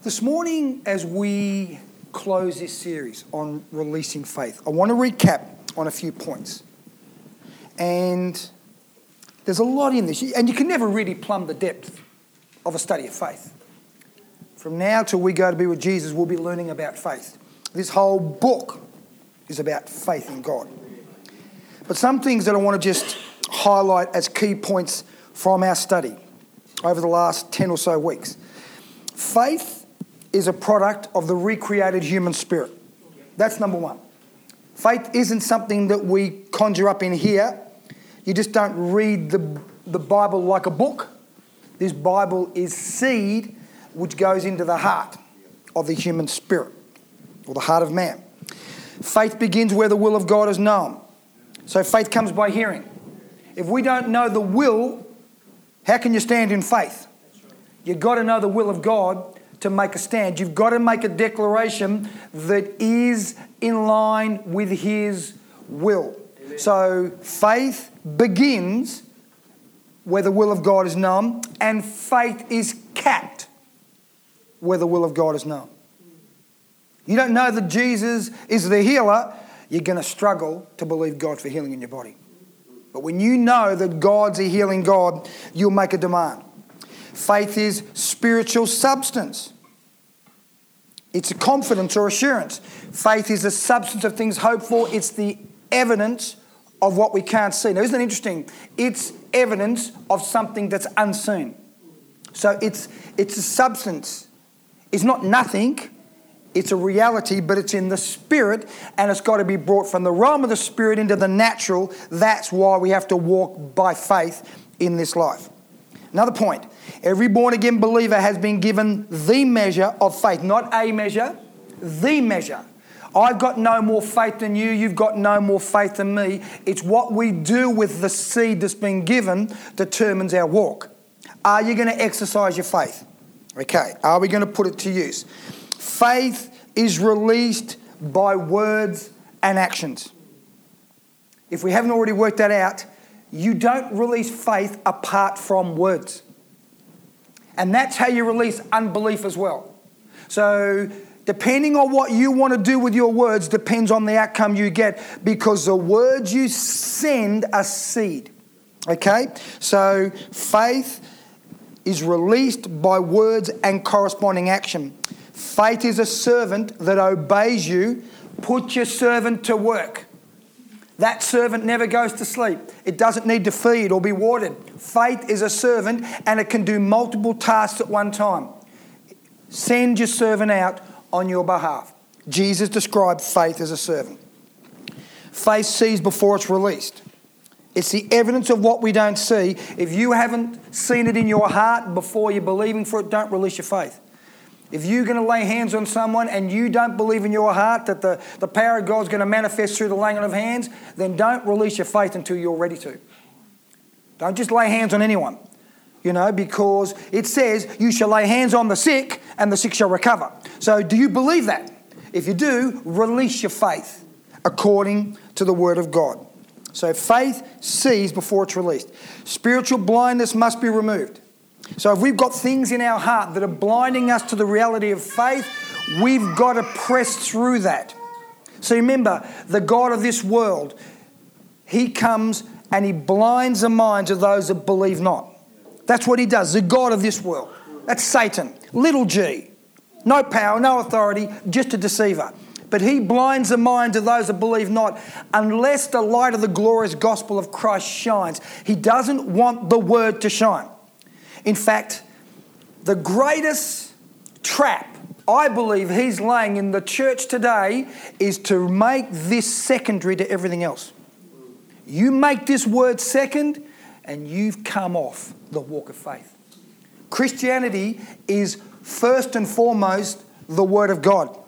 This morning, as we close this series on releasing faith, I want to recap on a few points. And there's a lot in this, and you can never really plumb the depth of a study of faith. From now till we go to be with Jesus, we'll be learning about faith. This whole book is about faith in God. But some things that I want to just highlight as key points from our study over the last 10 or so weeks. Faith is a product of the recreated human spirit. That's number one. Faith isn't something that we conjure up in here. You just don't read the Bible like a book. This Bible is seed which goes into the heart of the human spirit, or the heart of man. Faith begins where the will of God is known. So faith comes by hearing. If we don't know the will, how can you stand in faith? You've got to know the will of God to make a stand. You've got to make a declaration that is in line with His will. Amen. So faith begins where the will of God is known, and faith is capped where the will of God is known. You don't know that Jesus is the healer, you're going to struggle to believe God for healing in your body. But when you know that God's a healing God, you'll make a demand. Faith is spiritual substance. It's a confidence or assurance. Faith is the substance of things hoped for. It's the evidence of what we can't see. Now, isn't it interesting? It's evidence of something that's unseen. So it's a substance. It's not nothing. It's a reality, but it's in the spirit, and it's got to be brought from the realm of the spirit into the natural. That's why we have to walk by faith in this life. Another point, every born-again believer has been given the measure of faith. Not a measure, the measure. I've got no more faith than you. You've got no more faith than me. It's what we do with the seed that's been given determines our walk. Are you going to exercise your faith? Okay. Are we going to put it to use? Faith is released by words and actions. If we haven't already worked that out, you don't release faith apart from words. And that's how you release unbelief as well. So depending on what you want to do with your words depends on the outcome you get, because the words you send are seed. Okay? So faith is released by words and corresponding action. Faith is a servant that obeys you. Put your servant to work. That servant never goes to sleep. It doesn't need to feed or be watered. Faith is a servant, and it can do multiple tasks at one time. Send your servant out on your behalf. Jesus described faith as a servant. Faith sees before it's released. It's the evidence of what we don't see. If you haven't seen it in your heart before you're believing for it, don't release your faith. If you're going to lay hands on someone and you don't believe in your heart that the power of God's going to manifest through the laying on of hands, then don't release your faith until you're ready to. Don't just lay hands on anyone, because it says you shall lay hands on the sick and the sick shall recover. So do you believe that? If you do, release your faith according to the word of God. So faith sees before it's released. Spiritual blindness must be removed. So if we've got things in our heart that are blinding us to the reality of faith, we've got to press through that. So remember, the God of this world, He comes and He blinds the minds of those that believe not. That's what He does, the God of this world. That's Satan, little g. No power, no authority, just a deceiver. But he blinds the minds of those that believe not unless the light of the glorious gospel of Christ shines. He doesn't want the word to shine. In fact, the greatest trap I believe he's laying in the church today is to make this secondary to everything else. You make this word second and you've come off the walk of faith. Christianity is first and foremost the word of God.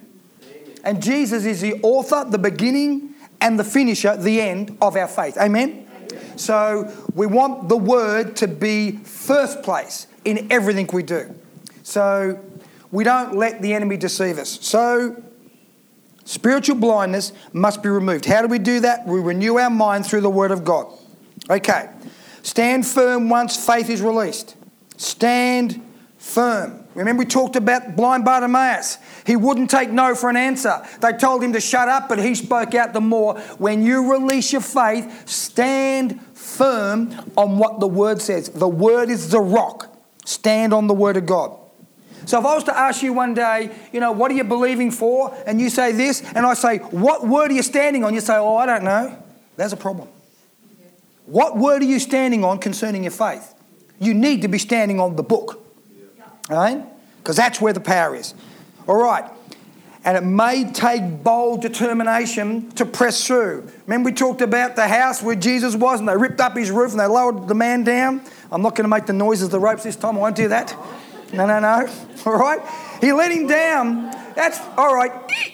And Jesus is the author, the beginning and the finisher, the end of our faith. Amen? So we want the word to be first place in everything we do. So we don't let the enemy deceive us. So spiritual blindness must be removed. How do we do that? We renew our mind through the word of God. Okay. Stand firm once faith is released. Stand firm. Remember we talked about blind Bartimaeus. He wouldn't take no for an answer. They told him to shut up, but he spoke out the more. When you release your faith, stand firm on what the Word says. The Word is the rock. Stand on the Word of God. So if I was to ask you one day, what are you believing for? And you say this, and I say, what word are you standing on? You say, oh, I don't know. There's a problem. What word are you standing on concerning your faith? You need to be standing on the book. All right? Because that's where the power is. All right. And it may take bold determination to press through. Remember we talked about the house where Jesus was and they ripped up his roof and they lowered the man down? I'm not going to make the noises of the ropes this time. I won't do that. No. All right? He let him down. That's all right.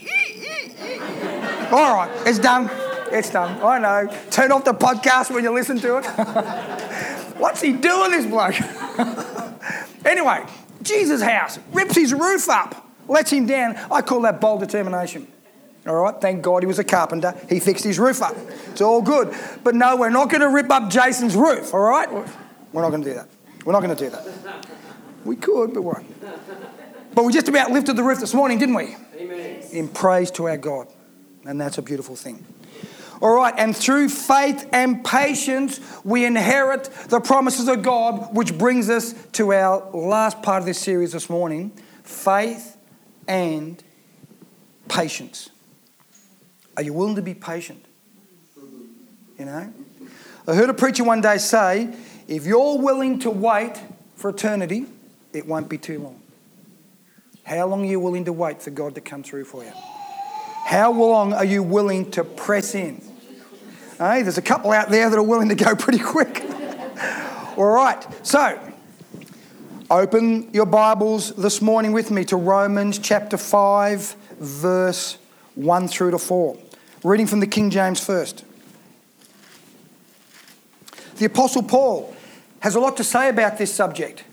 All right. It's done. It's done. I know. Turn off the podcast when you listen to it. What's he doing, this bloke? Anyway, Jesus' house rips his roof up, lets him down. I call that bold determination. All right? Thank God he was a carpenter. He fixed his roof up. It's all good. But no, we're not going to rip up Jason's roof, all right? We're not going to do that. We're not going to do that. We could, but we won't. But we just about lifted the roof this morning, didn't we? Amen. In praise to our God. And that's a beautiful thing. All right, and through faith and patience, we inherit the promises of God, which brings us to our last part of this series this morning, faith and patience. Are you willing to be patient? I heard a preacher one day say, if you're willing to wait for eternity, it won't be too long. How long are you willing to wait for God to come through for you? How long are you willing to press in? Hey, there's a couple out there that are willing to go pretty quick. All right, so open your Bibles this morning with me to Romans chapter 5, verse 1 through to 4. Reading from the King James first. The Apostle Paul has a lot to say about this subject.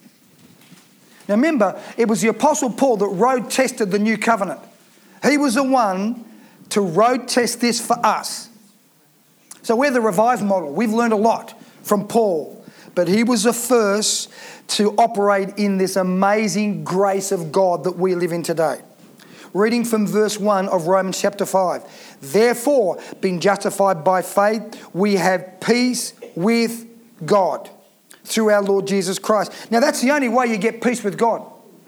Now remember, it was the Apostle Paul that road tested the new covenant. He was the one to road test this for us. So we're the Revive model. We've learned a lot from Paul. But he was the first to operate in this amazing grace of God that we live in today. Reading from verse 1 of Romans chapter 5. Therefore, being justified by faith, we have peace with God through our Lord Jesus Christ. Now that's the only way you get peace with God.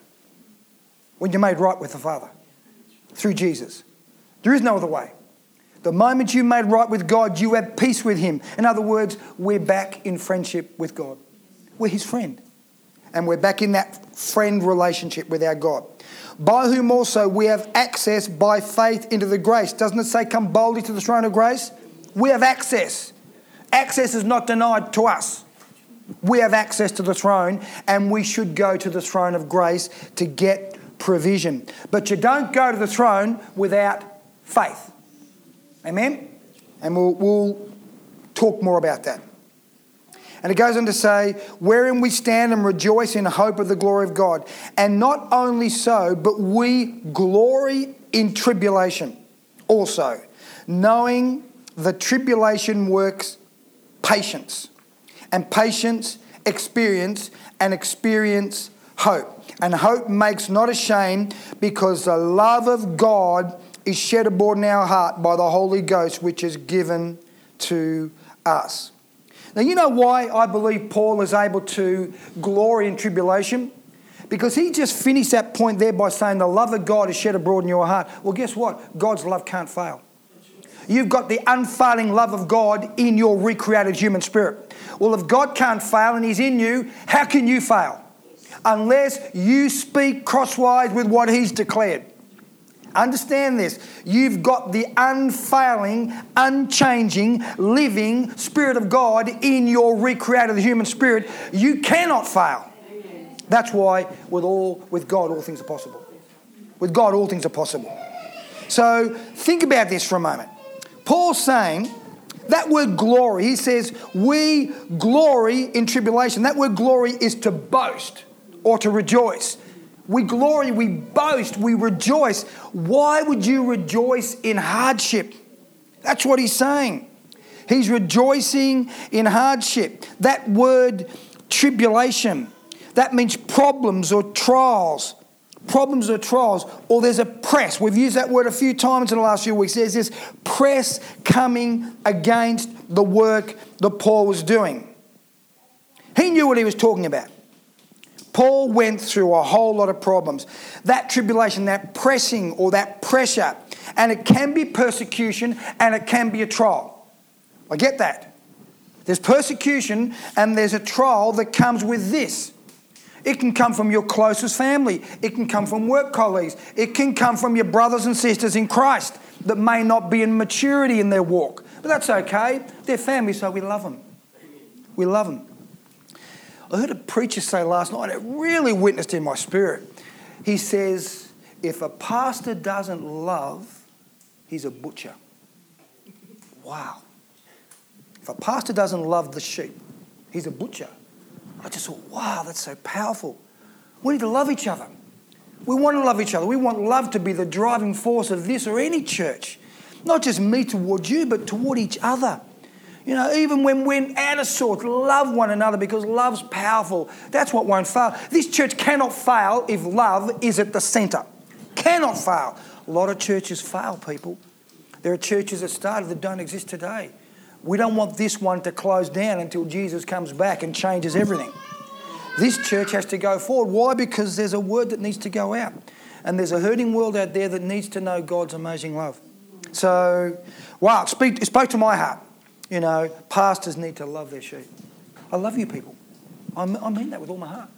When you're made right with the Father. Through Jesus. There is no other way. The moment you made right with God, you have peace with him. In other words, we're back in friendship with God. We're his friend. And we're back in that friend relationship with our God. By whom also we have access by faith into the grace. Doesn't it say come boldly to the throne of grace? We have access. Access is not denied to us. We have access to the throne and we should go to the throne of grace to get provision. But you don't go to the throne without faith. Amen? And we'll talk more about that. And it goes on to say, wherein we stand and rejoice in hope of the glory of God. And not only so, but we glory in tribulation also, knowing that tribulation works patience. And patience, experience, and experience, hope. And hope makes not ashamed, because the love of God is shed abroad in our heart by the Holy Ghost, which is given to us. Now, you know why I believe Paul is able to glory in tribulation? Because he just finished that point there by saying the love of God is shed abroad in your heart. Well, guess what? God's love can't fail. You've got the unfailing love of God in your recreated human spirit. Well, if God can't fail and he's in you, how can you fail? Unless you speak crosswise with what he's declared. Understand this. You've got the unfailing, unchanging, living Spirit of God in your recreated human spirit. You cannot fail. That's why with God all things are possible. With God all things are possible. So think about this for a moment. Paul's saying that word glory, he says, we glory in tribulation. That word glory is to boast or to rejoice. We glory, we boast, we rejoice. Why would you rejoice in hardship? That's what he's saying. He's rejoicing in hardship. That word tribulation, That means problems or trials. Problems or trials, or there's a press. We've used that word a few times in the last few weeks. There's this press coming against the work that Paul was doing. He knew what he was talking about. Paul went through a whole lot of problems. That tribulation, that pressing or that pressure, and it can be persecution and it can be a trial. I get that. There's persecution and there's a trial that comes with this. It can come from your closest family. It can come from work colleagues. It can come from your brothers and sisters in Christ that may not be in maturity in their walk. But that's okay. They're family, so we love them. We love them. I heard a preacher say last night, it really witnessed in my spirit. He says, if a pastor doesn't love, he's a butcher. Wow. If a pastor doesn't love the sheep, he's a butcher. I just thought, wow, that's so powerful. We need to love each other. We want to love each other. We want love to be the driving force of this or any church. Not just me toward you, but toward each other. You know, even when we're out of sorts, love one another because love's powerful. That's what won't fail. This church cannot fail if love is at the centre. Cannot fail. A lot of churches fail, people. There are churches that started that don't exist today. We don't want this one to close down until Jesus comes back and changes everything. This church has to go forward. Why? Because there's a word that needs to go out. And there's a hurting world out there that needs to know God's amazing love. So, wow, it spoke to my heart. You know, pastors need to love their sheep. I love you people. I mean that with all my heart.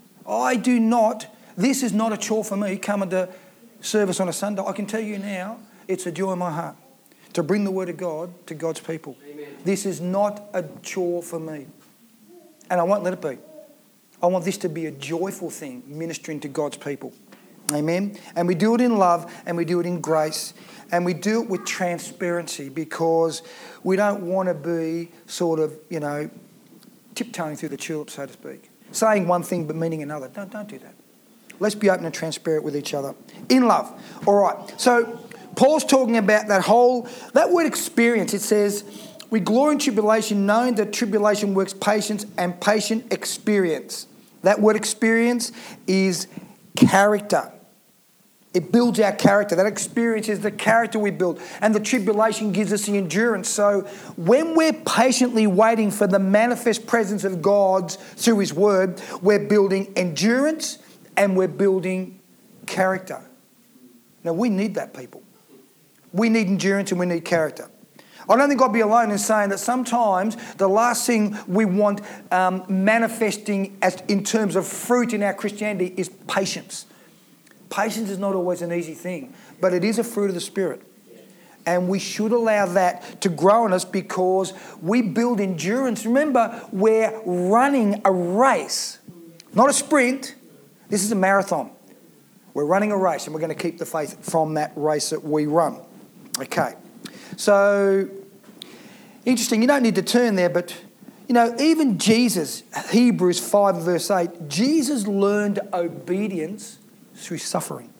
This is not a chore for me coming to service on a Sunday. I can tell you now, it's a joy in my heart to bring the word of God to God's people. Amen. This is not a chore for me. And I won't let it be. I want this to be a joyful thing, ministering to God's people. Amen. And we do it in love and we do it in grace and we do it with transparency because we don't want to be sort of, you know, tiptoeing through the tulips, so to speak. Saying one thing but meaning another. Don't do that. Let's be open and transparent with each other. In love. All right. So Paul's talking about that word experience. It says, we glory in tribulation, knowing that tribulation works patience and patient experience. That word experience is character. It builds our character. That experience is the character we build. And the tribulation gives us the endurance. So when we're patiently waiting for the manifest presence of God through His word, we're building endurance and we're building character. Now we need that, people. We need endurance and we need character. I don't think I'd be alone in saying that sometimes the last thing we want manifesting in terms of fruit in our Christianity is patience. Patience is not always an easy thing, but it is a fruit of the Spirit. And we should allow that to grow in us because we build endurance. Remember, we're running a race, not a sprint. This is a marathon. We're running a race and we're going to keep the faith from that race that we run. Okay, so interesting. You don't need to turn there, but you know, even Jesus, Hebrews 5 verse 8, Jesus learned obedience through suffering.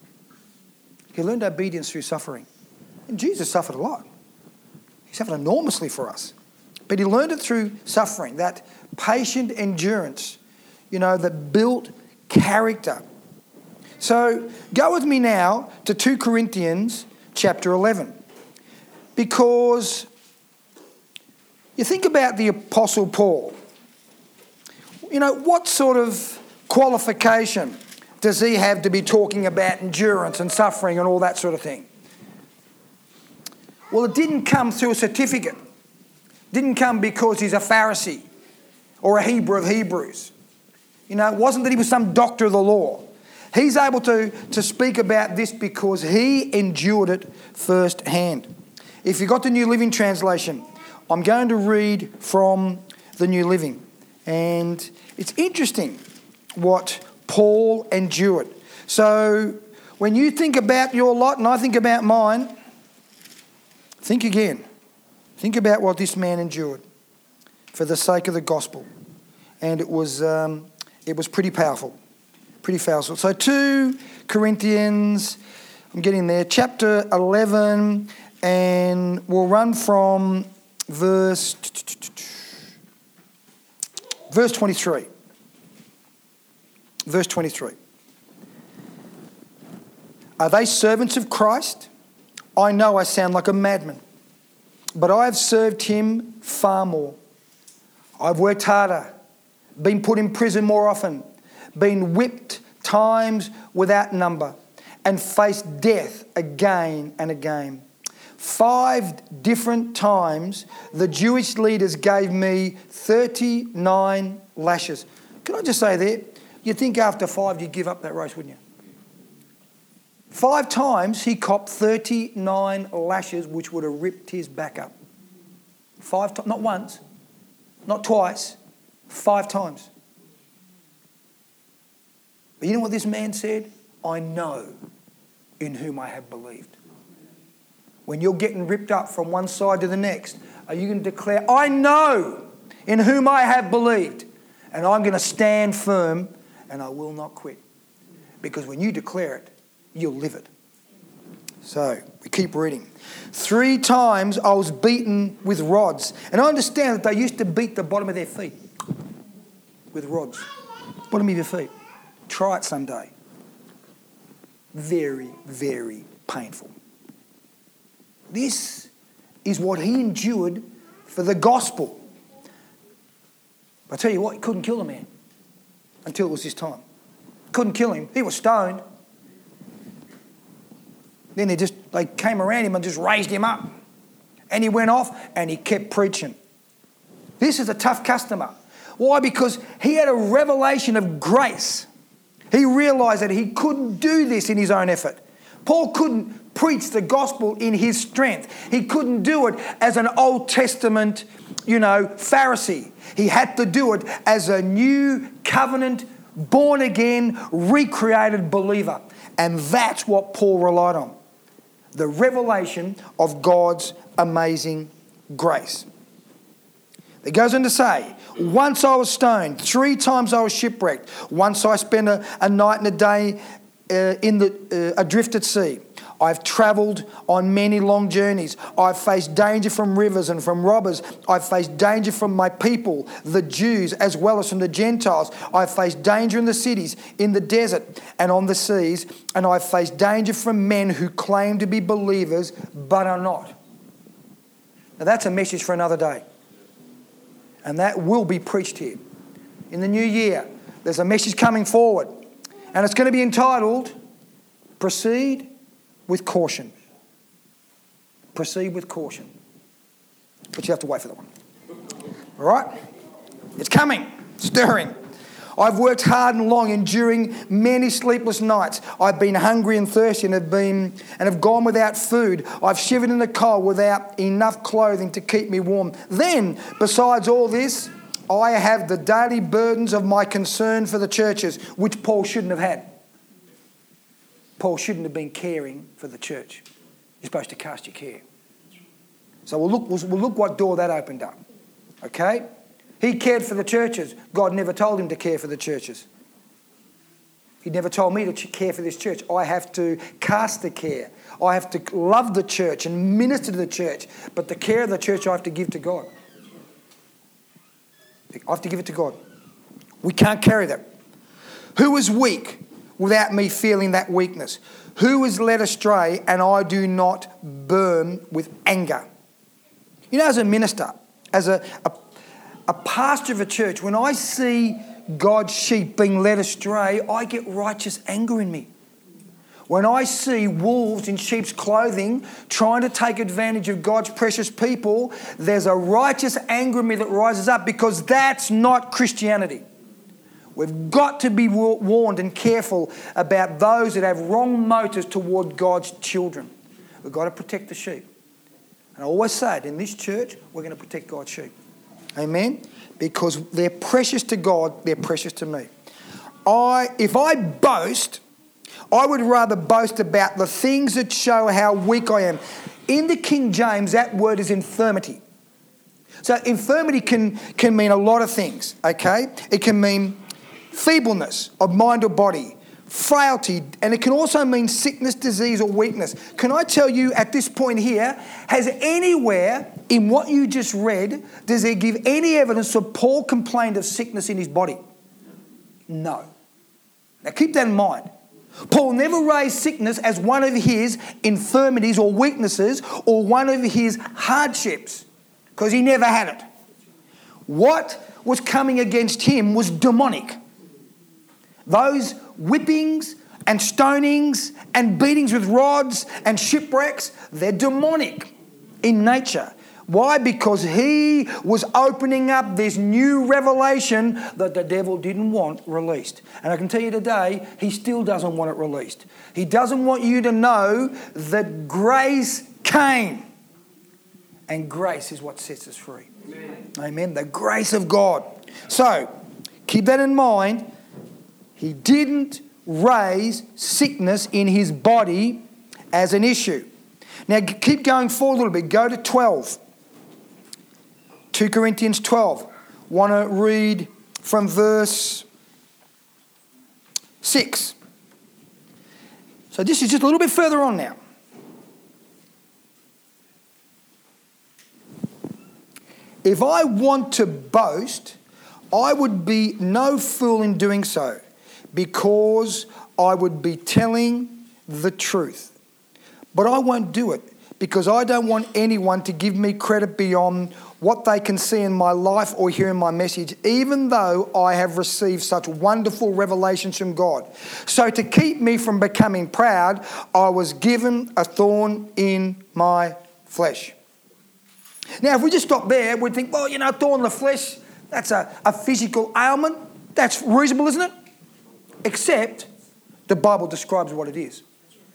He learned obedience through suffering. And Jesus suffered a lot. He suffered enormously for us. But he learned it through suffering, that patient endurance, you know, that built character. So go with me now to 2 Corinthians chapter 11. Because you think about the Apostle Paul. You know, what sort of qualification does he have to be talking about endurance and suffering and all that sort of thing? Well, it didn't come through a certificate. It didn't come because he's a Pharisee or a Hebrew of Hebrews. You know, it wasn't that he was some doctor of the law. He's able to speak about this because he endured it firsthand. If you've got the New Living Translation, I'm going to read from the New Living. And it's interesting what Paul endured. So when you think about your lot and I think about mine, think again. Think about what this man endured for the sake of the gospel. And it was pretty powerful. Pretty powerful. So 2 Corinthians, I'm getting there, chapter 11, and we'll run from verse 23. Verse 23. Are they servants of Christ? I know I sound like a madman, but I have served him far more. I've worked harder, been put in prison more often, been whipped times without number, and faced death again and again. 5 different times the Jewish leaders gave me 39 lashes. Can I just say there, you'd think after 5 you'd give up that race, wouldn't you? 5 times he copped 39 lashes, which would have ripped his back up. 5 times, not once, not twice, 5 times. But you know what this man said? I know in whom I have believed. When you're getting ripped up from one side to the next, are you going to declare, I know in whom I have believed, and I'm going to stand firm and I will not quit? Because when you declare it, you'll live it. So, we keep reading. 3 times I was beaten with rods. And I understand that they used to beat the bottom of their feet with rods. Bottom of your feet. Try it someday. Very, very painful. This is what he endured for the gospel. I tell you what, he couldn't kill the man until it was his time. Couldn't kill him. He was stoned. Then they came around him and just raised him up. And he went off and he kept preaching. This is a tough customer. Why? Because he had a revelation of grace. He realised that he couldn't do this in his own effort. Paul couldn't preach the gospel in his strength. He couldn't do it as an Old Testament, Pharisee. He had to do it as a new covenant, born again, recreated believer. And that's what Paul relied on. The revelation of God's amazing grace. It goes on to say, once I was stoned, 3 times I was shipwrecked. Once I spent a night and a day adrift at sea. I've travelled on many long journeys. I've faced danger from rivers and from robbers. I've faced danger from my people, the Jews, as well as from the Gentiles. I've faced danger in the cities, in the desert, and on the seas. And I've faced danger from men who claim to be believers but are not. Now that's a message for another day. And that will be preached here. In the new year, there's a message coming forward. And it's going to be entitled, Proceed with Caution. Proceed with caution. But you have to wait for that one. All right? It's coming. Stirring. I've worked hard and long, enduring many sleepless nights. I've been hungry and thirsty and have gone without food. I've shivered in the cold without enough clothing to keep me warm. Then, besides all this, I have the daily burdens of my concern for the churches, which Paul shouldn't have had. Paul shouldn't have been caring for the church. You're supposed to cast your care. So we'll look what door that opened up. Okay? He cared for the churches. God never told him to care for the churches. He never told me to care for this church. I have to cast the care. I have to love the church and minister to the church. But the care of the church I have to give to God. I have to give it to God. We can't carry that. Who is weak without me feeling that weakness? Who is led astray and I do not burn with anger? You know, as a minister, as a pastor of a church, when I see God's sheep being led astray, I get righteous anger in me. When I see wolves in sheep's clothing trying to take advantage of God's precious people, there's a righteous anger in me that rises up, because that's not Christianity. We've got to be warned and careful about those that have wrong motives toward God's children. We've got to protect the sheep. And I always say it, in this church, we're going to protect God's sheep. Amen? Because they're precious to God, they're precious to me. If I boast, I would rather boast about the things that show how weak I am. In the King James, that word is infirmity. So infirmity can mean a lot of things, okay? It can mean feebleness of mind or body, frailty, and it can also mean sickness, disease, or weakness. Can I tell you at this point here, has anywhere in what you just read, does it give any evidence that Paul complained of sickness in his body? No. Now keep that in mind. Paul never raised sickness as one of his infirmities or weaknesses or one of his hardships, because he never had it. What was coming against him was demonic. Those whippings and stonings and beatings with rods and shipwrecks, they're demonic in nature. Why? Because he was opening up this new revelation that the devil didn't want released. And I can tell you today, he still doesn't want it released. He doesn't want you to know that grace came. And grace is what sets us free. Amen. Amen. The grace of God. So, keep that in mind. He didn't raise sickness in his body as an issue. Now, keep going forward a little bit. Go to 12. 2 Corinthians 12. Want to read from verse 6. So this is just a little bit further on now. If I want to boast, I would be no fool in doing so, because I would be telling the truth. But I won't do it, because I don't want anyone to give me credit beyond what they can see in my life or hear in my message, even though I have received such wonderful revelations from God. So to keep me from becoming proud, I was given a thorn in my flesh. Now, if we just stop there, we'd think, well, a thorn in the flesh, that's a physical ailment. That's reasonable, isn't it? Except the Bible describes what it is.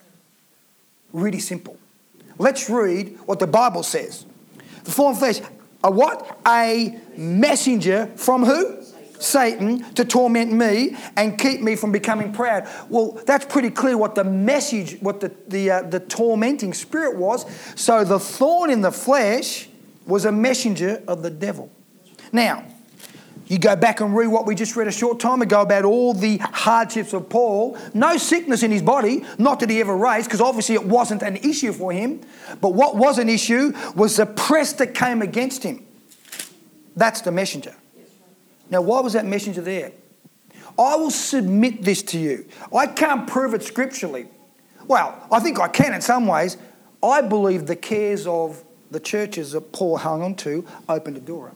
Really simple. Let's read what the Bible says. The thorn in the flesh, a what? A messenger from who? Satan, to torment me and keep me from becoming proud. Well, that's pretty clear what the message, what the tormenting spirit was. So the thorn in the flesh was a messenger of the devil. Now, you go back and read what we just read a short time ago about all the hardships of Paul. No sickness in his body, not that he ever raised, because obviously it wasn't an issue for him. But what was an issue was the press that came against him. That's the messenger. Now, why was that messenger there? I will submit this to you. I can't prove it scripturally. Well, I think I can in some ways. I believe the cares of the churches that Paul hung on to opened a door up.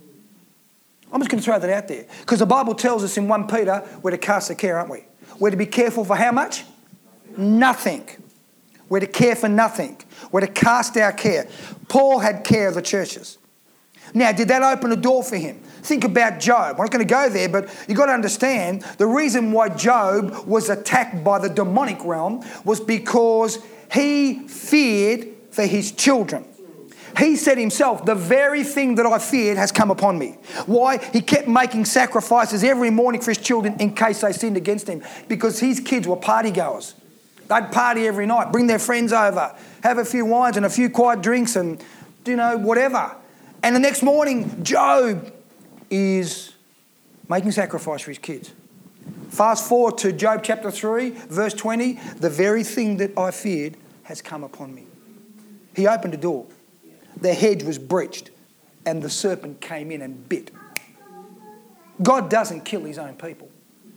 I'm just going to throw that out there. Because the Bible tells us in 1 Peter, we're to cast the care, aren't we? We're to be careful for how much? Nothing. We're to care for nothing. We're to cast our care. Paul had care of the churches. Now, did that open a door for him? Think about Job. I'm not going to go there, but you've got to understand the reason why Job was attacked by the demonic realm was because he feared for his children. He said himself, the very thing that I feared has come upon me. Why? He kept making sacrifices every morning for his children in case they sinned against him, because his kids were party goers. They'd party every night, bring their friends over, have a few wines and a few quiet drinks and, whatever. And the next morning, Job is making sacrifice for his kids. Fast forward to Job chapter 3, verse 20. The very thing that I feared has come upon me. He opened a door. The hedge was breached and the serpent came in and bit. God doesn't kill his own people.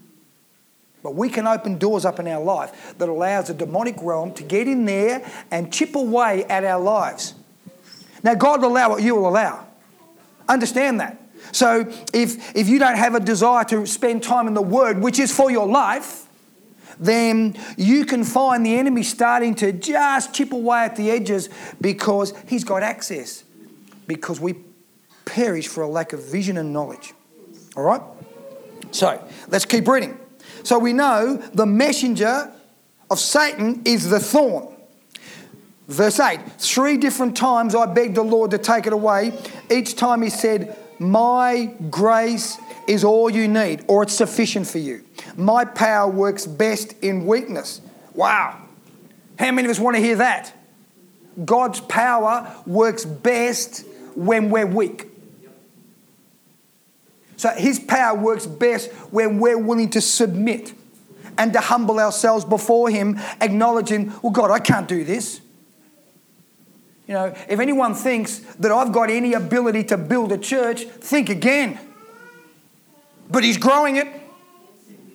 But we can open doors up in our life that allows the demonic realm to get in there and chip away at our lives. Now, God will allow what you will allow. Understand that. So if you don't have a desire to spend time in the Word, which is for your life, then you can find the enemy starting to just chip away at the edges because he's got access. Because we perish for a lack of vision and knowledge. All right? So, let's keep reading. So we know the messenger of Satan is the thorn. Verse 8, 3 different times I begged the Lord to take it away. Each time he said, my grace is all you need, or it's sufficient for you. My power works best in weakness. Wow. How many of us want to hear that? God's power works best when we're weak. So his power works best when we're willing to submit and to humble ourselves before him, acknowledging, well, God, I can't do this. If anyone thinks that I've got any ability to build a church, think again. But he's growing it.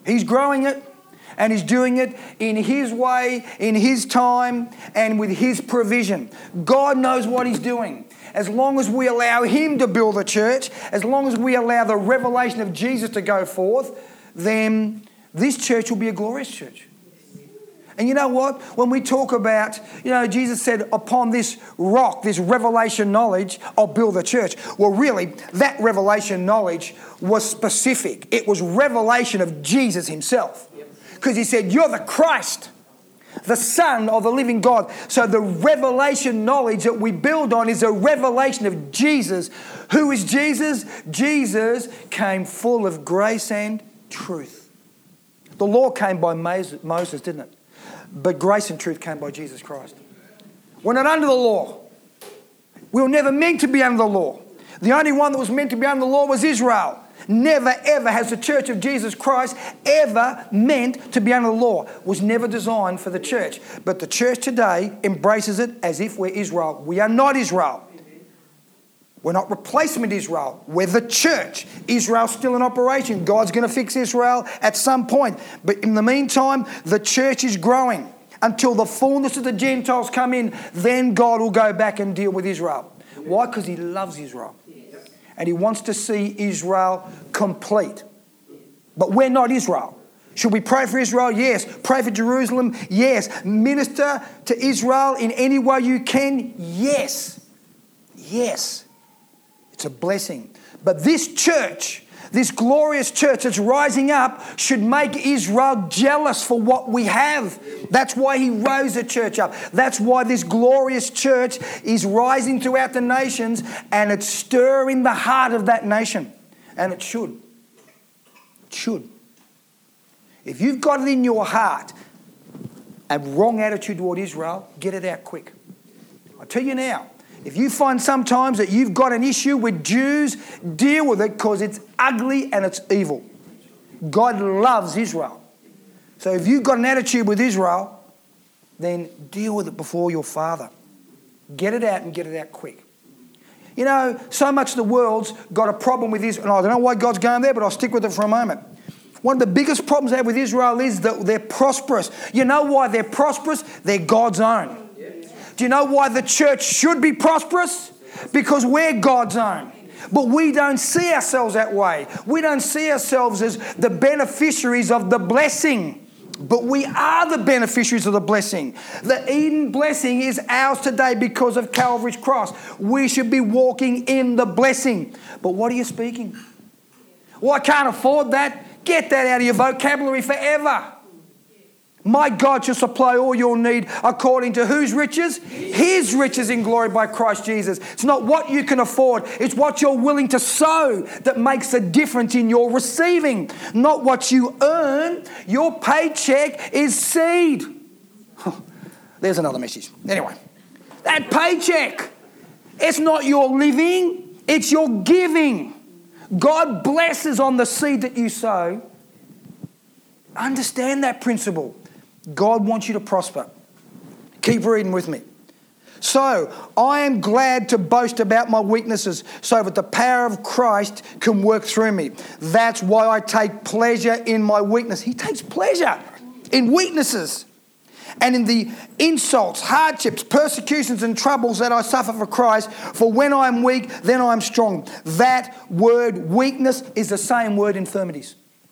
He's growing it, and He's doing it in His way, in His time, and with His provision. God knows what He's doing. As long as we allow Him to build a church, as long as we allow the revelation of Jesus to go forth, then this church will be a glorious church. And you know what? When we talk about, Jesus said, upon this rock, this revelation knowledge, I'll build a church. Well, really, that revelation knowledge was specific. It was revelation of Jesus Himself. Because He said, you're the Christ, the Son of the living God. So the revelation knowledge that we build on is a revelation of Jesus. Who is Jesus? Jesus came full of grace and truth. The law came by Moses, didn't it? But grace and truth came by Jesus Christ. We're not under the law. We were never meant to be under the law. The only one that was meant to be under the law was Israel. Never ever has the church of Jesus Christ ever meant to be under the law. It was never designed for the church. But the church today embraces it as if we're Israel. We are not Israel. We're not replacement Israel. We're the church. Israel's still in operation. God's going to fix Israel at some point. But in the meantime, the church is growing until the fullness of the Gentiles come in. Then God will go back and deal with Israel. Why? Because He loves Israel. And He wants to see Israel complete. But we're not Israel. Should we pray for Israel? Yes. Pray for Jerusalem? Yes. Minister to Israel in any way you can? Yes. Yes. It's a blessing. But this church, this glorious church that's rising up, should make Israel jealous for what we have. That's why He rose the church up. That's why this glorious church is rising throughout the nations, and it's stirring the heart of that nation. And it should. It should. If you've got it in your heart a wrong attitude toward Israel, get it out quick. I tell you now, if you find sometimes that you've got an issue with Jews, deal with it, because it's ugly and it's evil. God loves Israel. So if you've got an attitude with Israel, then deal with it before your Father. Get it out and get it out quick. So much of the world's got a problem with Israel. And I don't know why God's going there, but I'll stick with it for a moment. One of the biggest problems they have with Israel is that they're prosperous. You know why they're prosperous? They're God's own. Do you know why the church should be prosperous? Because we're God's own. But we don't see ourselves that way. We don't see ourselves as the beneficiaries of the blessing. But we are the beneficiaries of the blessing. The Eden blessing is ours today because of Calvary's cross. We should be walking in the blessing. But what are you speaking? Well, I can't afford that. Get that out of your vocabulary forever. My God shall supply all your need according to whose riches? His riches in glory by Christ Jesus. It's not what you can afford. It's what you're willing to sow that makes a difference in your receiving. Not what you earn. Your paycheck is seed. There's another message. Anyway, that paycheck, it's not your living. It's your giving. God blesses on the seed that you sow. Understand that principle. God wants you to prosper. Keep reading with me. So, I am glad to boast about my weaknesses so that the power of Christ can work through me. That's why I take pleasure in my weakness. He takes pleasure in weaknesses and in the insults, hardships, persecutions and troubles that I suffer for Christ. For when I am weak, then I am strong. That word weakness is the same word infirmities.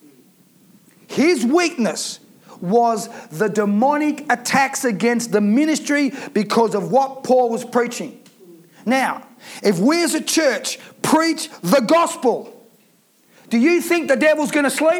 His weakness was the demonic attacks against the ministry because of what Paul was preaching. Now, if we as a church preach the gospel, do you think the devil's going to sleep?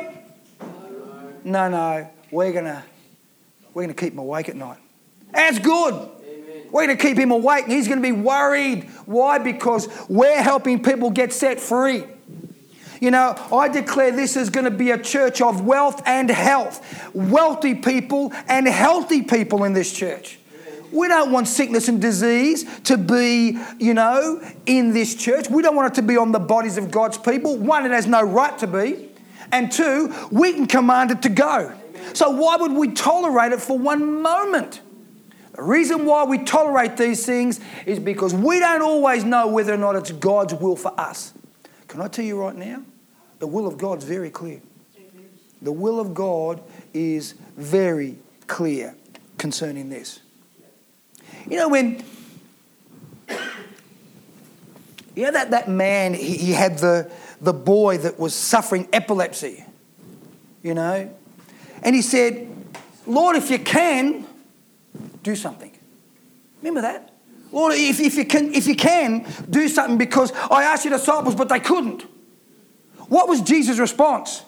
No. We're going to keep him awake at night. That's good. We're going to keep him awake and he's going to be worried. Why? Because we're helping people get set free. I declare this is going to be a church of wealth and health. Wealthy people and healthy people in this church. We don't want sickness and disease to be, in this church. We don't want it to be on the bodies of God's people. One, it has no right to be. And two, we can command it to go. So why would we tolerate it for one moment? The reason why we tolerate these things is because we don't always know whether or not it's God's will for us. Can I tell you right now? The will of God's very clear. The will of God is very clear concerning this. You know, that man, he had the boy that was suffering epilepsy, you know, and he said, Lord, if you can, do something. Remember that? Lord, if you can, do something, because I asked your disciples, but they couldn't. What was Jesus' response?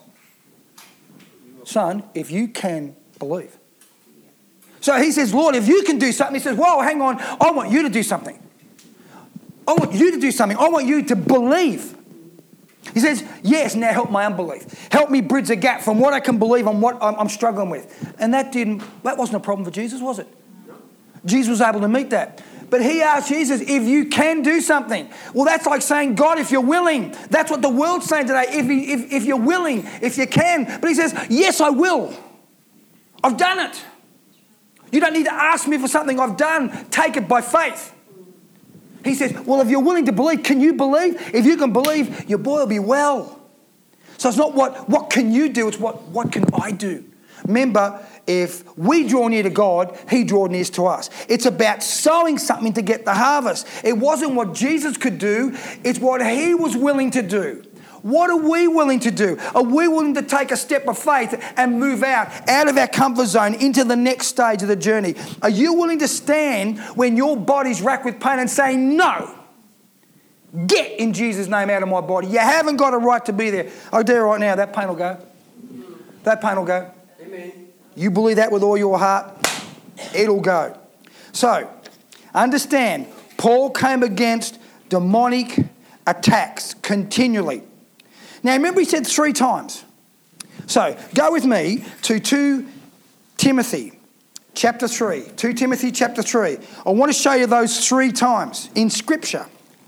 Son, if you can believe. So he says, Lord, if you can do something, he says, whoa, hang on, I want you to do something. I want you to do something. I want you to believe. He says, yes, now help my unbelief. Help me bridge the gap from what I can believe and what I'm struggling with. And that wasn't a problem for Jesus, was it? Jesus was able to meet that. But he asked Jesus, if you can do something. Well, that's like saying, God, if you're willing. That's what the world's saying today. If you're willing, if you can. But he says, yes, I will. I've done it. You don't need to ask me for something I've done. Take it by faith. He says, well, if you're willing to believe, can you believe? If you can believe, your boy will be well. So it's not what can you do, it's what can I do? Remember, if we draw near to God, he draws near to us. It's about sowing something to get the harvest. It wasn't what Jesus could do, it's what he was willing to do. What are we willing to do? Are we willing to take a step of faith and move out of our comfort zone into the next stage of the journey? Are you willing to stand when your body's racked with pain and say, no, get in Jesus' name out of my body. You haven't got a right to be there. I dare right now, that pain will go. That pain will go. Amen. You believe that with all your heart, it'll go. So, understand, Paul came against demonic attacks continually. Now, remember he said 3 times. So, go with me to 2 Timothy chapter 3. 2 Timothy chapter 3. I want to show you those 3 times in Scripture.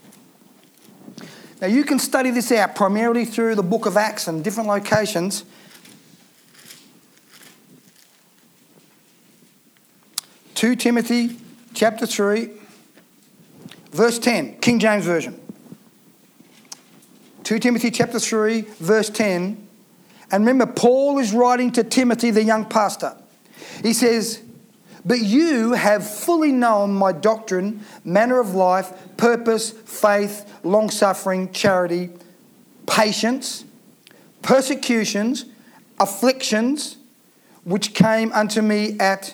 Now, you can study this out primarily through the book of Acts and different locations. 2 Timothy chapter 3, verse 10, King James Version. 2 Timothy chapter 3, verse 10. And remember, Paul is writing to Timothy, the young pastor. He says, but you have fully known my doctrine, manner of life, purpose, faith, long-suffering, charity, patience, persecutions, afflictions, which came unto me at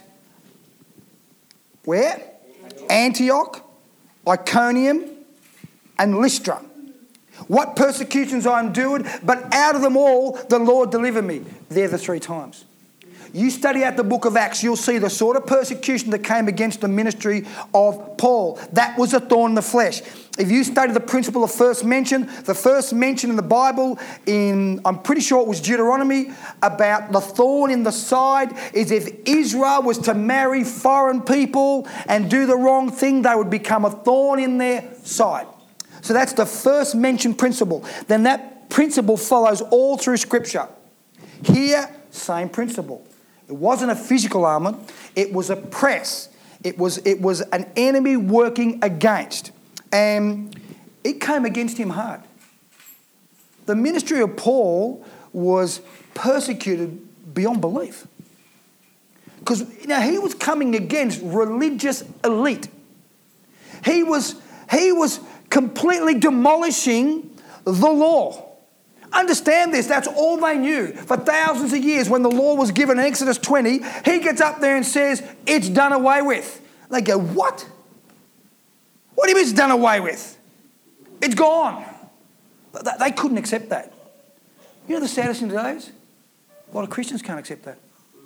where? Antioch, Iconium, and Lystra. What persecutions I endured, but out of them all the Lord delivered me. They're the 3 times. You study out the book of Acts, you'll see the sort of persecution that came against the ministry of Paul. That was a thorn in the flesh. If you study the principle of first mention, the first mention in the Bible, I'm pretty sure it was Deuteronomy, about the thorn in the side, is if Israel was to marry foreign people and do the wrong thing, they would become a thorn in their side. So that's the first mentioned principle. Then that principle follows all through Scripture. Here, same principle. It wasn't a physical armor. It was a press. It was an enemy working against. And it came against him hard. The ministry of Paul was persecuted beyond belief. Because he was coming against religious elite. He was completely demolishing the law. Understand this, that's all they knew. For thousands of years when the law was given in Exodus 20, he gets up there and says, it's done away with. They go, what? What do you mean it's done away with? It's gone. They couldn't accept that. You know the saddest thing today is? A lot of Christians can't accept that.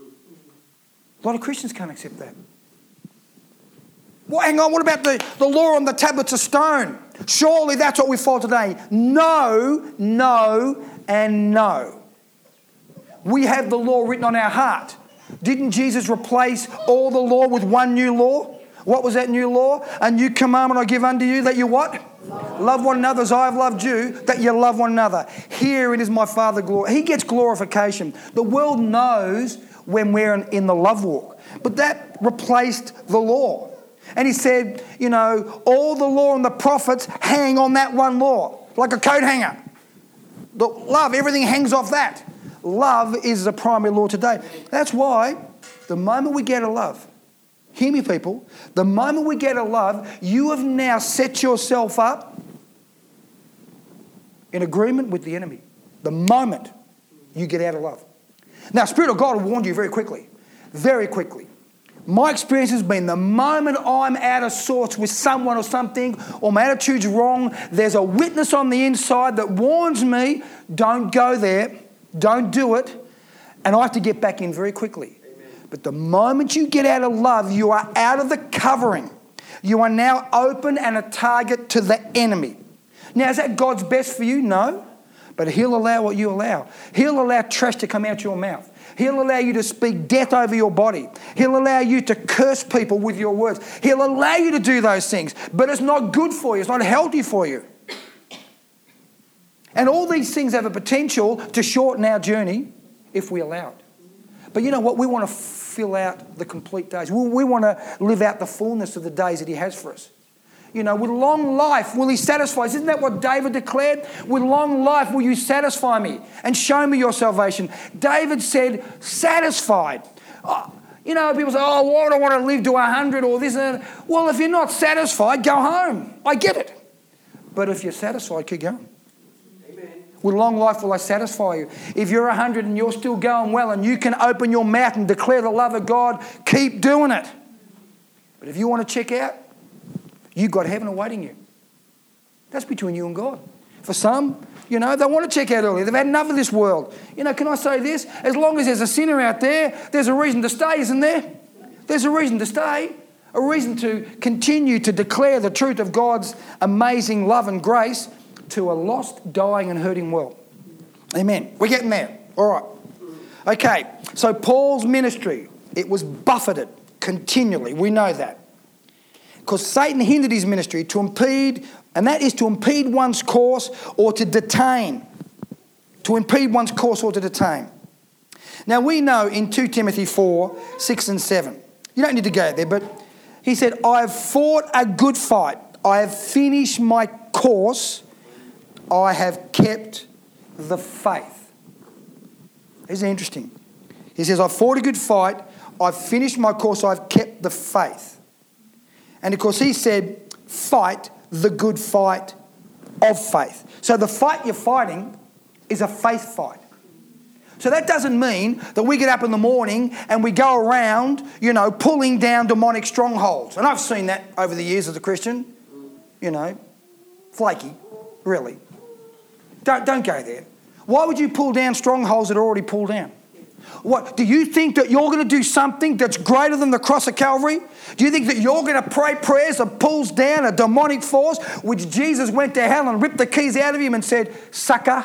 A lot of Christians can't accept that. Well, hang on, what about the law on the tablets of stone? Surely that's what we follow today. No, no, and no. We have the law written on our heart. Didn't Jesus replace all the law with one new law? What was that new law? A new commandment I give unto you, that you what? Love one another as I have loved you, that you love one another. Herein is my Father glory. He gets glorification. The world knows when we're in the love walk. But that replaced the law. And he said, all the law and the prophets hang on that one law, like a coat hanger. The love, everything hangs off that. Love is the primary law today. That's why the moment we get a love, hear me people, the moment we get a love, you have now set yourself up in agreement with the enemy. The moment you get out of love. Now, Spirit of God will warn you very quickly. Very quickly. My experience has been the moment I'm out of sorts with someone or something, or my attitude's wrong, there's a witness on the inside that warns me, don't go there, don't do it, and I have to get back in very quickly. Amen. But the moment you get out of love, you are out of the covering. You are now open and a target to the enemy. Now, is that God's best for you? No. But He'll allow what you allow. He'll allow trash to come out your mouth. He'll allow you to speak death over your body. He'll allow you to curse people with your words. He'll allow you to do those things. But it's not good for you. It's not healthy for you. And all these things have a potential to shorten our journey if we allow it. But you know what? We want to fill out the complete days. We want to live out the fullness of the days that He has for us. You know, with long life will He satisfy us. Isn't that what David declared? With long life will you satisfy me and show me your salvation. David said, satisfied. You know, people say, oh, why do I want to live to 100 or this and that? Well, if you're not satisfied, go home. I get it. But if you're satisfied, keep going. Amen. With long life will I satisfy you. If you're 100 and you're still going well and you can open your mouth and declare the love of God, keep doing it. But if you want to check out, you've got heaven awaiting you. That's between you and God. For some, you know, they want to check out early. They've had enough of this world. You know, can I say this? As long as there's a sinner out there, there's a reason to stay, isn't there? There's a reason to stay. A reason to continue to declare the truth of God's amazing love and grace to a lost, dying and hurting world. Amen. We're getting there. All right. Okay, so Paul's ministry, it was buffeted continually. We know that. Because Satan hindered his ministry to impede, and that is to impede one's course or to detain. To impede one's course or to detain. Now we know in 2 Timothy 4, 6 and 7. You don't need to go there, but he said, I have fought a good fight. I have finished my course. I have kept the faith. Isn't it interesting? He says, I've fought a good fight. I've finished my course. I've kept the faith. And of course he said, fight the good fight of faith. So the fight you're fighting is a faith fight. So that doesn't mean that we get up in the morning and we go around, you know, pulling down demonic strongholds. And I've seen that over the years as a Christian. You know, flaky, really. Don't go there. Why would you pull down strongholds that are already pulled down? What, do you think that you're going to do something that's greater than the cross of Calvary? Do you think that you're going to pray prayers that pulls down a demonic force, which Jesus went to hell and ripped the keys out of him and said, sucker,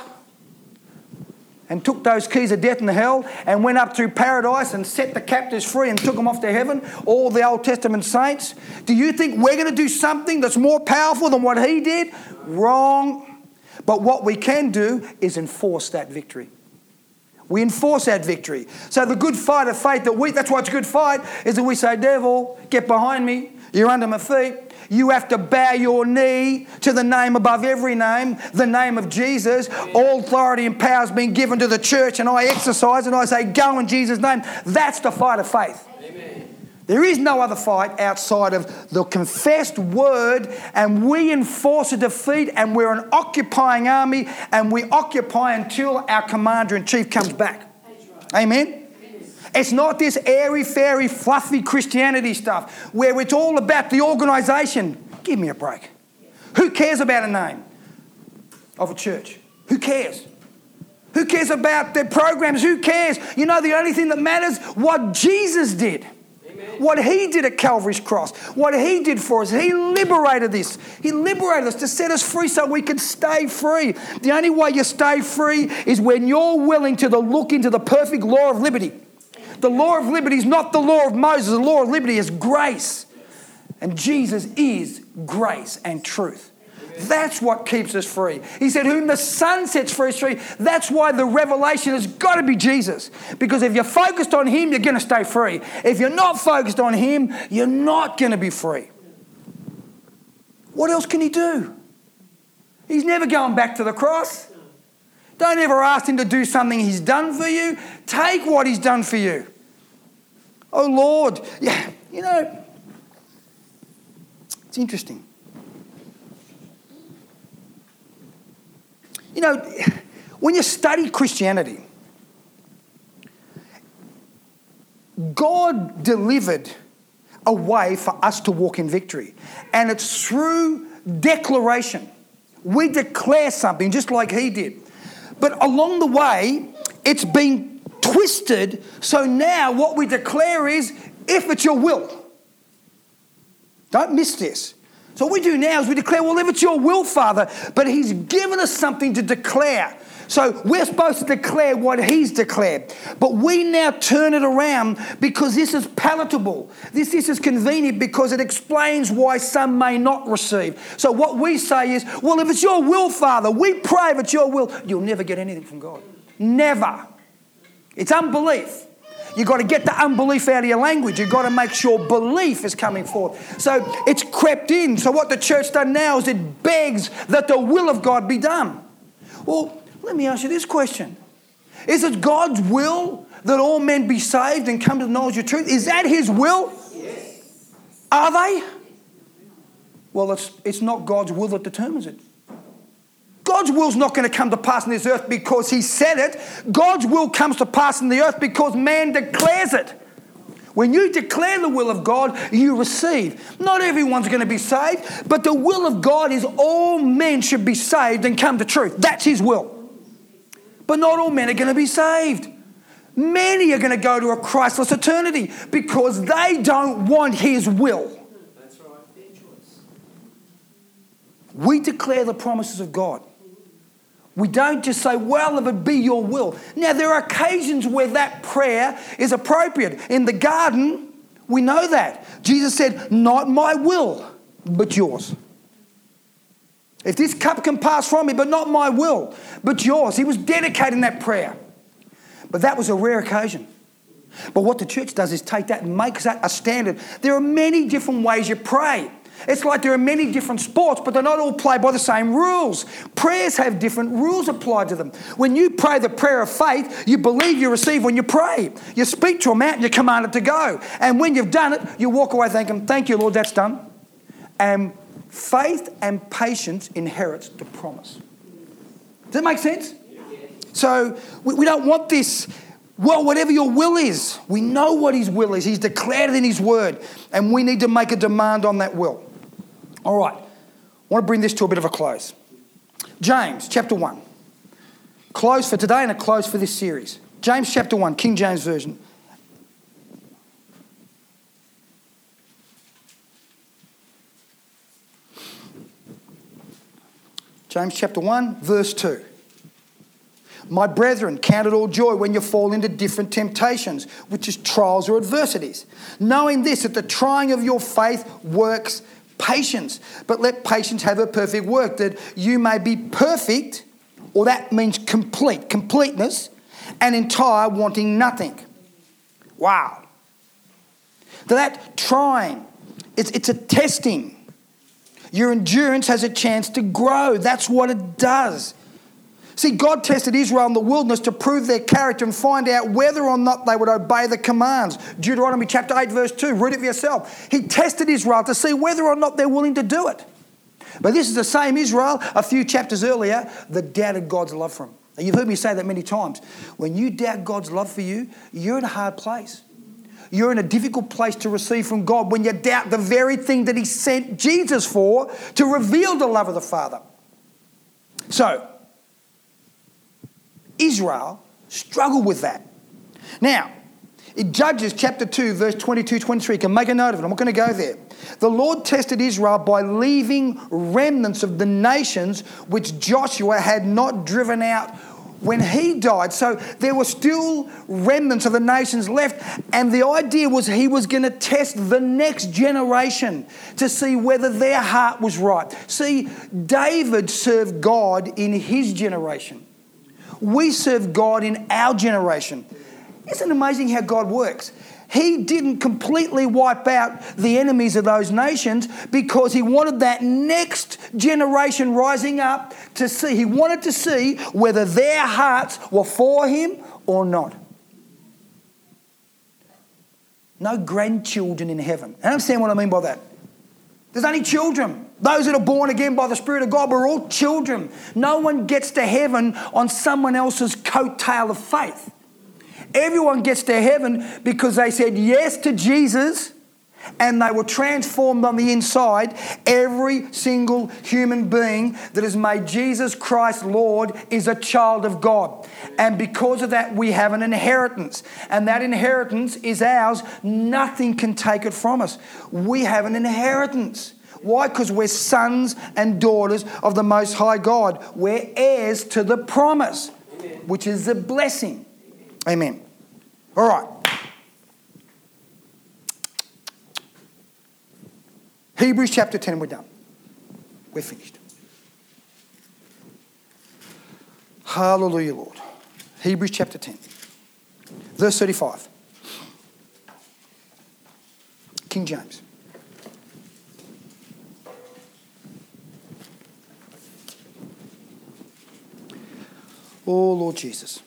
and took those keys of death and hell and went up through paradise and set the captives free and took them off to heaven, all the Old Testament saints? Do you think we're going to do something that's more powerful than what he did? Wrong. But what we can do is enforce that victory. We enforce that victory. So the good fight of faith, that's why it's a good fight, is that we say, devil, get behind me. You're under my feet. You have to bow your knee to the name above every name, the name of Jesus. All authority and power has been given to the church, and I exercise and I say, go in Jesus' name. That's the fight of faith. Amen. There is no other fight outside of the confessed word, and we enforce a defeat, and we're an occupying army, and we occupy until our commander-in-chief comes back. Amen? It's not this airy-fairy, fluffy Christianity stuff where it's all about the organisation. Give me a break. Who cares about a name of a church? Who cares? Who cares about their programs? Who cares? You know, the only thing that matters, what Jesus did. What he did at Calvary's cross, what he did for us. He liberated this. He liberated us to set us free so we could stay free. The only way you stay free is when you're willing to look into the perfect law of liberty. The law of liberty is not the law of Moses. The law of liberty is grace. And Jesus is grace and truth. That's what keeps us free. He said, whom the Son sets free is free. That's why the revelation has got to be Jesus. Because if you're focused on him, you're going to stay free. If you're not focused on him, you're not going to be free. What else can he do? He's never going back to the cross. Don't ever ask him to do something he's done for you. Take what he's done for you. Oh, Lord. Yeah, it's interesting. When you study Christianity, God delivered a way for us to walk in victory. And it's through declaration. We declare something just like he did. But along the way, it's been twisted. So now what we declare is, if it's your will. Don't miss this. So what we do now is we declare, well, if it's your will, Father, but he's given us something to declare. So we're supposed to declare what he's declared. But we now turn it around because this is palatable. This is convenient because it explains why some may not receive. So what we say is, well, if it's your will, Father, we pray if it's your will. You'll never get anything from God. Never. It's unbelief. You've got to get the unbelief out of your language. You've got to make sure belief is coming forth. So it's crept in. So what the church done now is it begs that the will of God be done. Well, let me ask you this question. Is it God's will that all men be saved and come to the knowledge of truth? Is that his will? Yes. Are they? Well, it's not God's will that determines it. God's will's not going to come to pass on this earth because he said it. God's will comes to pass on the earth because man declares it. When you declare the will of God, you receive. Not everyone's going to be saved, but the will of God is all men should be saved and come to truth. That's his will. But not all men are going to be saved. Many are going to go to a Christless eternity because they don't want his will. That's right, their choice. We declare the promises of God. We don't just say, well, if it be your will. Now, there are occasions where that prayer is appropriate. In the garden, we know that. Jesus said, not my will, but yours. If this cup can pass from me, but not my will, but yours. He was dedicating that prayer. But that was a rare occasion. But what the church does is take that and makes that a standard. There are many different ways you pray. It's like there are many different sports, but they're not all played by the same rules. Prayers have different rules applied to them. When you pray the prayer of faith, you believe you receive when you pray. You speak to a mountain, you command it to go. And when you've done it, you walk away thinking, thank you, Lord, that's done. And faith and patience inherits the promise. Does that make sense? So we don't want this, well, whatever your will is. We know what his will is. He's declared it in his word. And we need to make a demand on that will. All right. I want to bring this to a bit of a close. James chapter 1. Close for today and a close for this series. James chapter 1, King James Version. James chapter 1, verse 2. My brethren, count it all joy when you fall into different temptations, which is trials or adversities. Knowing this, that the trying of your faith works patience. But let patience have a perfect work, that you may be perfect, or that means completeness, and entire, wanting nothing. Wow. That trying, it's a testing. Your endurance has a chance to grow. That's what it does. See, God tested Israel in the wilderness to prove their character and find out whether or not they would obey the commands. Deuteronomy chapter 8 verse 2, read it for yourself. He tested Israel to see whether or not they're willing to do it. But this is the same Israel a few chapters earlier that doubted God's love for him. And you've heard me say that many times. When you doubt God's love for you, you're in a hard place. You're in a difficult place to receive from God when you doubt the very thing that he sent Jesus for to reveal the love of the Father. So, Israel struggled with that. Now, in Judges chapter 2, verse 22-23, you can make a note of it. I'm not going to go there. The Lord tested Israel by leaving remnants of the nations which Joshua had not driven out when he died. So there were still remnants of the nations left, and the idea was he was going to test the next generation to see whether their heart was right. See, David served God in his generation. We serve God in our generation. Isn't it amazing how God works? He didn't completely wipe out the enemies of those nations because he wanted that next generation rising up to see. He wanted to see whether their hearts were for him or not. No grandchildren in heaven. I understand what I mean by that. There's only children. Those that are born again by the Spirit of God, we're all children. No one gets to heaven on someone else's coattail of faith. Everyone gets to heaven because they said yes to Jesus and they were transformed on the inside. Every single human being that has made Jesus Christ Lord is a child of God. And because of that, we have an inheritance. And that inheritance is ours. Nothing can take it from us. We have an inheritance. Why? Because we're sons and daughters of the Most High God. We're heirs to the promise, which is the blessing. Amen. All right. Hebrews chapter 10, we're done. We're finished. Hallelujah, Lord. Hebrews chapter 10, verse 35. King James. Oh, Lord Jesus.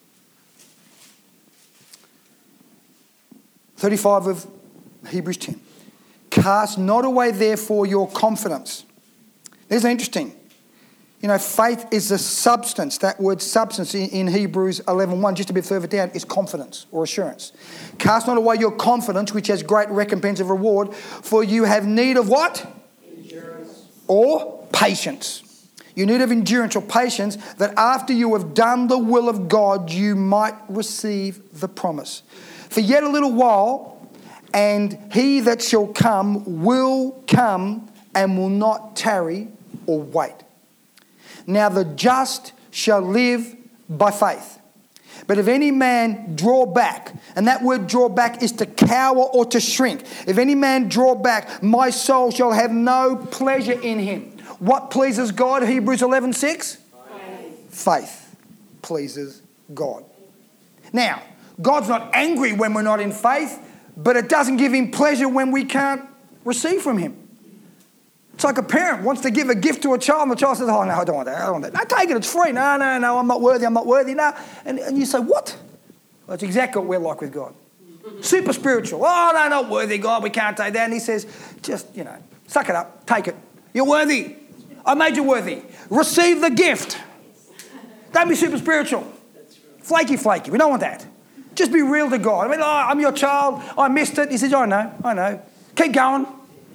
35 of Hebrews 10. Cast not away therefore your confidence. This is interesting. You know, faith is the substance. That word substance in Hebrews 11:1, just a bit further down, is confidence or assurance. Cast not away your confidence, which has great recompense of reward, for you have need of what? Endurance. Or patience. You need of endurance or patience, that after you have done the will of God, you might receive the promise. For yet a little while, and he that shall come will come and will not tarry or wait. Now the just shall live by faith. But if any man draw back, and that word draw back is to cower or to shrink. If any man draw back, my soul shall have no pleasure in him. What pleases God? Hebrews 11:6? Faith pleases God. Now, God's not angry when we're not in faith, but it doesn't give him pleasure when we can't receive from him. It's like a parent wants to give a gift to a child and the child says, oh, no, I don't want that. I don't want that. No, take it. It's free. No, I'm not worthy. No. And you say, what? Well, that's exactly what we're like with God. Super spiritual. Oh, no, not worthy, God. We can't take that. And he says, just, suck it up. Take it. You're worthy. I made you worthy. Receive the gift. Don't be super spiritual. Flaky. We don't want that. Just be real to God. I mean, I'm your child. I missed it. He says, I know. Keep going.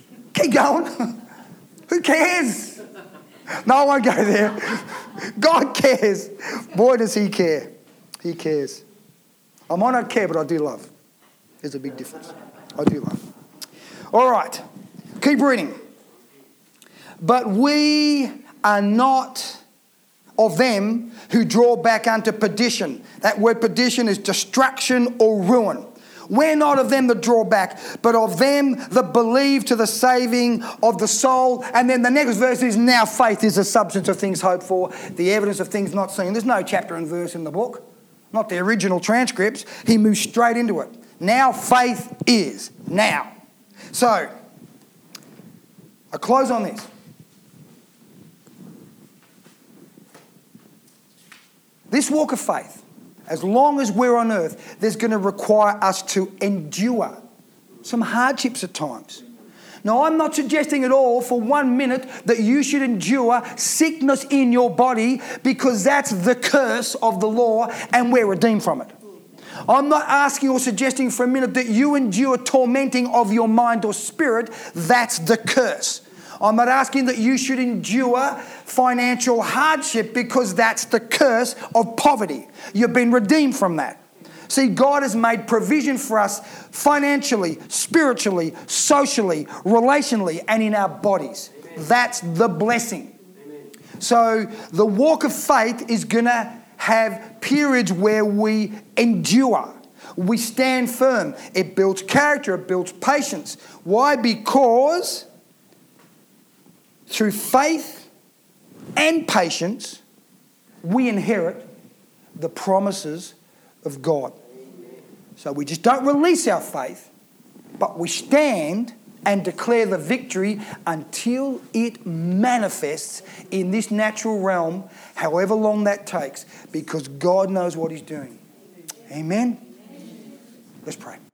Who cares? No, I won't go there. God cares. Boy, does he care. He cares. I might not care, but I do love. There's a big difference. I do love. All right. Keep reading. But we are not of them who draw back unto perdition. That word perdition is destruction or ruin. We're not of them that draw back, but of them that believe to the saving of the soul. And then the next verse is, now faith is the substance of things hoped for, the evidence of things not seen. There's no chapter and verse in the book, not the original transcripts. He moves straight into it. Now faith is. Now. So, I close on this. This walk of faith, as long as we're on earth, there's going to require us to endure some hardships at times. Now, I'm not suggesting at all for 1 minute that you should endure sickness in your body, because that's the curse of the law and we're redeemed from it. I'm not asking or suggesting for a minute that you endure tormenting of your mind or spirit. That's the curse. I'm not asking that you should endure financial hardship, because that's the curse of poverty. You've been redeemed from that. See, God has made provision for us financially, spiritually, socially, relationally, and in our bodies. Amen. That's the blessing. Amen. So the walk of faith is going to have periods where we endure. We stand firm. It builds character. It builds patience. Why? Because through faith and patience, we inherit the promises of God. So we just don't release our faith, but we stand and declare the victory until it manifests in this natural realm, however long that takes, because God knows what He's doing. Amen? Let's pray.